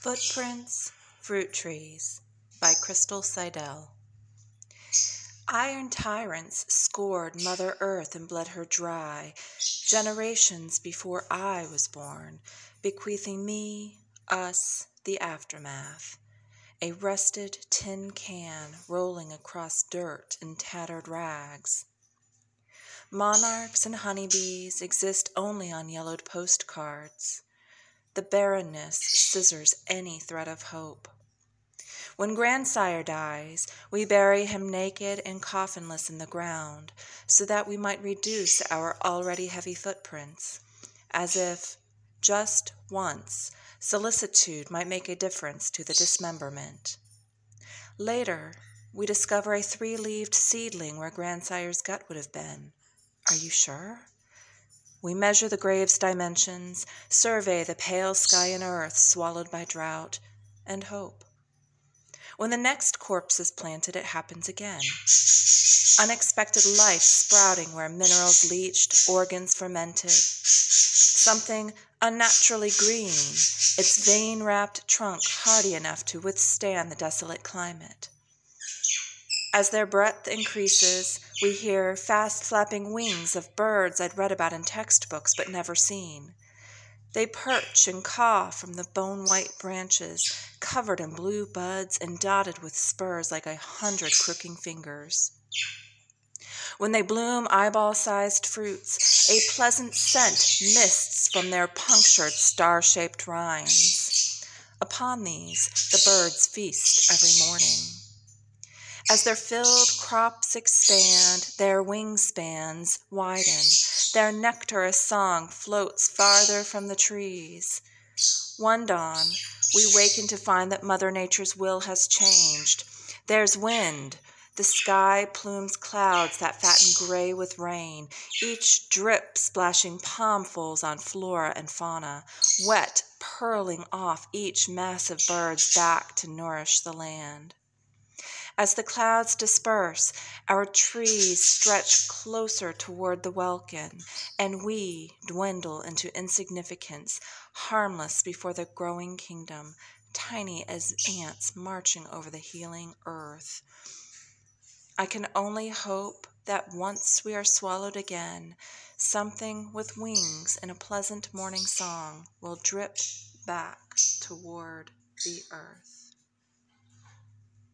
Footprints, Fruit Trees by Crystal Seidel. Iron tyrants scored Mother Earth and bled her dry, generations before I was born, bequeathing me, us, the aftermath. A rusted tin can rolling across dirt in tattered rags. Monarchs and honeybees exist only on yellowed postcards. The barrenness scissors any thread of hope. When grandsire dies, we bury him naked and coffinless in the ground, so that we might reduce our already heavy footprints, as if, just once, solicitude might make a difference to the dismemberment. Later, we discover a three-leaved seedling where grandsire's gut would have been. Are you sure? We measure the grave's dimensions, survey the pale sky and earth swallowed by drought, and hope. When the next corpse is planted, it happens again. Unexpected life sprouting where minerals leached, organs fermented. Something unnaturally green, its vein-wrapped trunk hardy enough to withstand the desolate climate. As their breadth increases, we hear fast-flapping wings of birds I'd read about in textbooks but never seen. They perch and caw from the bone-white branches, covered in blue buds and dotted with spurs like 100 crooking fingers. When they bloom eyeball-sized fruits, a pleasant scent mists from their punctured star-shaped rinds. Upon these, the birds feast every morning. As their filled crops expand, their wingspans widen. Their nectarous song floats farther from the trees. One dawn, we waken to find that Mother Nature's will has changed. There's wind. The sky plumes clouds that fatten gray with rain, each drip splashing palmfuls on flora and fauna, wet purling off each massive bird's back to nourish the land. As the clouds disperse, our trees stretch closer toward the welkin, and we dwindle into insignificance, harmless before the growing kingdom, tiny as ants marching over the healing earth. I can only hope that once we are swallowed again, something with wings and a pleasant morning song will drip back toward the earth.